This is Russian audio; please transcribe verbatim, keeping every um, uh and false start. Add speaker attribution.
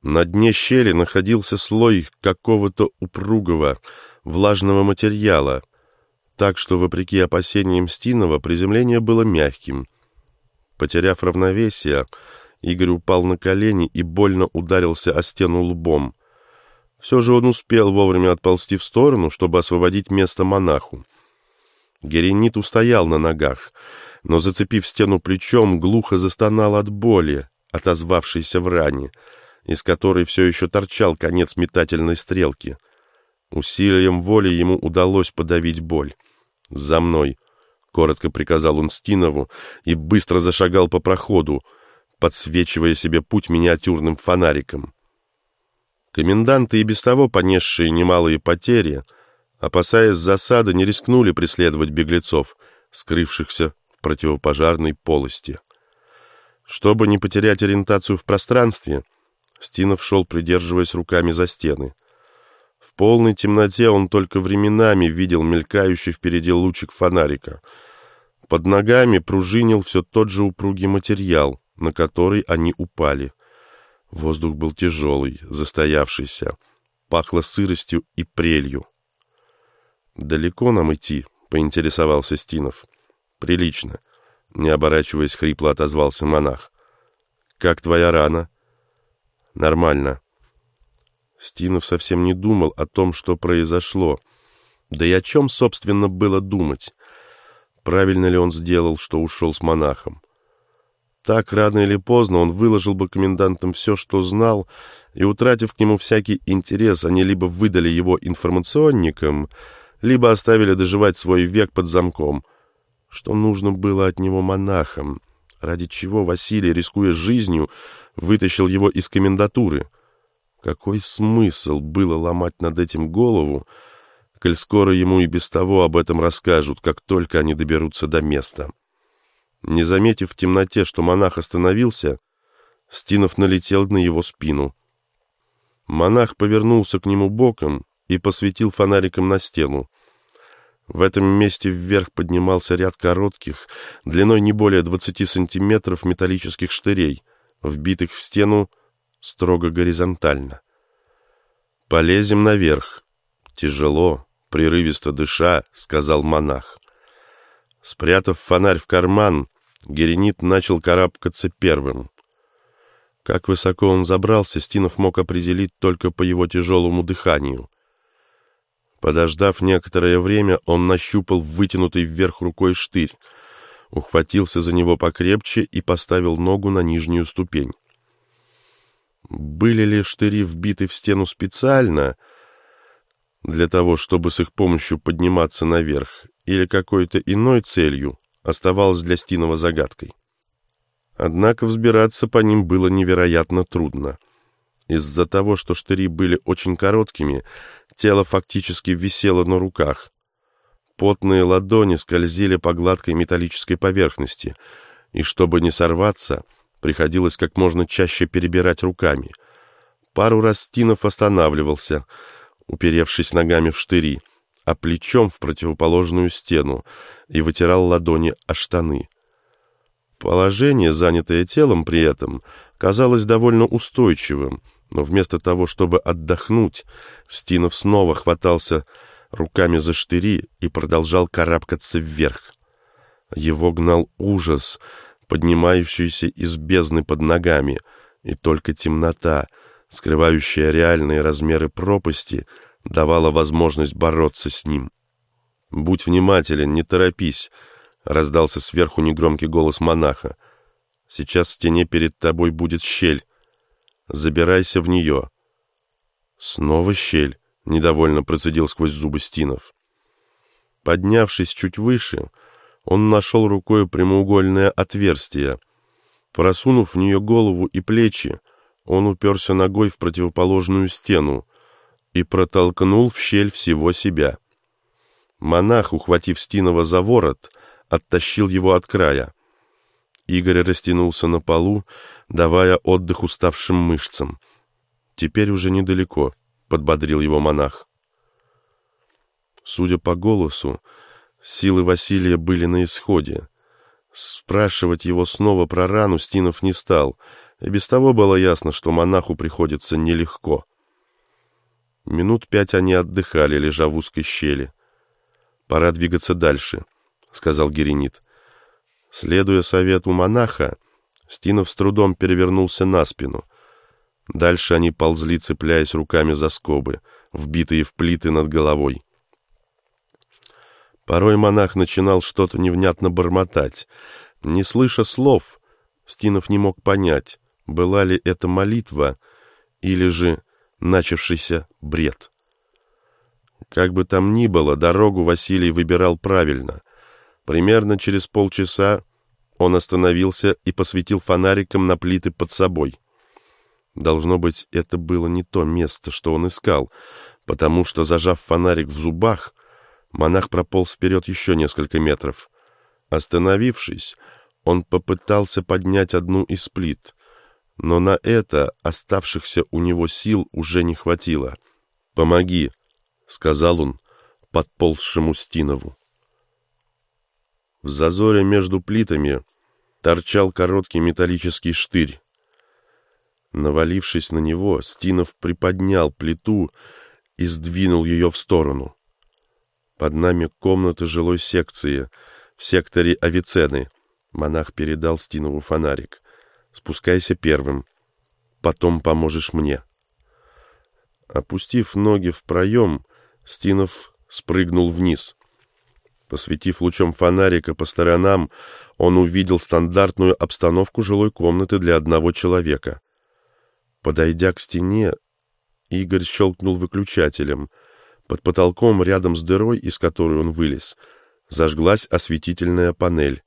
Speaker 1: На дне щели находился слой какого-то упругого, влажного материала, так что, вопреки опасениям Стинова, приземление было мягким. Потеряв равновесие, Игорь упал на колени и больно ударился о стену лбом. Все же он успел вовремя отползти в сторону, чтобы освободить место монаху. Геренит устоял на ногах, но, зацепив стену плечом, глухо застонал от боли, отозвавшейся в ране, из которой все еще торчал конец метательной стрелки. Усилием воли ему удалось подавить боль. «За мной!» — коротко приказал он Стинову и быстро зашагал по проходу, подсвечивая себе путь миниатюрным фонариком. Коменданты, и без того понесшие немалые потери, опасаясь засады, не рискнули преследовать беглецов, скрывшихся в противопожарной полости. Чтобы не потерять ориентацию в пространстве, Стинов шел, придерживаясь руками за стены. В полной темноте он только временами видел мелькающий впереди лучик фонарика. Под ногами пружинил все тот же упругий материал, на который они упали. Воздух был тяжелый, застоявшийся, пахло сыростью и прелью. «Далеко нам идти?» — поинтересовался Стинов. «Прилично», — не оборачиваясь, хрипло отозвался монах. «Как твоя рана?» «Нормально». Стинов совсем не думал о том, что произошло. Да и о чем, собственно, было думать? Правильно ли он сделал, что ушел с монахом? Так, рано или поздно, он выложил бы комендантам все, что знал, и, утратив к нему всякий интерес, они либо выдали его информационникам, либо оставили доживать свой век под замком. Что нужно было от него монахам? Ради чего Василий, рискуя жизнью, вытащил его из комендатуры? Какой смысл было ломать над этим голову, коль скоро ему и без того об этом расскажут, как только они доберутся до места? Не заметив в темноте, что монах остановился, Стинов налетел на его спину. Монах повернулся к нему боком и посветил фонариком на стену. В этом месте вверх поднимался ряд коротких, длиной не более двадцати сантиметров металлических штырей, вбитых в стену строго горизонтально. «Полезем наверх». «Тяжело, прерывисто дыша», — сказал монах. Спрятав фонарь в карман, Геренит начал карабкаться первым. Как высоко он забрался, Стинов мог определить только по его тяжелому дыханию. Подождав некоторое время, он нащупал вытянутый вверх рукой штырь, ухватился за него покрепче и поставил ногу на нижнюю ступень. Были ли штыри вбиты в стену специально для того, чтобы с их помощью подниматься наверх, или какой-то иной целью, оставалось для Стинова загадкой. Однако взбираться по ним было невероятно трудно. Из-за того, что штыри были очень короткими, тело фактически висело на руках. Потные ладони скользили по гладкой металлической поверхности, и чтобы не сорваться, приходилось как можно чаще перебирать руками. Пару раз Стинов останавливался, уперевшись ногами в штыри, а плечом в противоположную стену, и вытирал ладони о штаны. Положение, занятое телом при этом, казалось довольно устойчивым, но вместо того, чтобы отдохнуть, Стинов снова хватался руками за штыри и продолжал карабкаться вверх. Его гнал ужас, поднимающийся из бездны под ногами, и только темнота, скрывающая реальные размеры пропасти, давала возможность бороться с ним. «Будь внимателен, не торопись», — раздался сверху негромкий голос монаха. «Сейчас в стене перед тобой будет щель. Забирайся в нее». «Снова щель», — недовольно процедил сквозь зубы Стинов. Поднявшись чуть выше, он нашел рукой прямоугольное отверстие. Просунув в нее голову и плечи, он уперся ногой в противоположную стену и протолкнул в щель всего себя. Монах, ухватив Стинова за ворот, оттащил его от края. Игорь растянулся на полу, давая отдых уставшим мышцам. «Теперь уже недалеко», — подбодрил его монах. Судя по голосу, силы Василия были на исходе. Спрашивать его снова про рану Стинов не стал, И без того было ясно, что монаху приходится нелегко. Минут пять они отдыхали, лежа в узкой щели. «Пора двигаться дальше», — сказал Геренит. Следуя совету монаха, Стинов с трудом перевернулся на спину. Дальше они ползли, цепляясь руками за скобы, вбитые в плиты над головой. Порой монах начинал что-то невнятно бормотать. Не слыша слов, Стинов не мог понять, была ли это молитва или же начавшийся бред. Как бы там ни было, дорогу Василий выбирал правильно. Примерно через полчаса он остановился и посветил фонариком на плиты под собой. Должно быть, это было не то место, что он искал, потому что, зажав фонарик в зубах, монах прополз вперед еще несколько метров. Остановившись, он попытался поднять одну из плит, но на это оставшихся у него сил уже не хватило. «Помоги», — сказал он подползшему Стинову. В зазоре между плитами торчал короткий металлический штырь. Навалившись на него, Стинов приподнял плиту и сдвинул ее в сторону. Под нами комната жилой секции в секторе Авиценны. Монах передал Стинову фонарик. «Спускайся первым, потом поможешь мне». Опустив ноги в проем, Стинов спрыгнул вниз. Посветив лучом фонарика по сторонам, он увидел стандартную обстановку жилой комнаты для одного человека. Подойдя к стене, Игорь щелкнул выключателем. Под потолком, рядом с дырой, из которой он вылез, зажглась осветительная панель.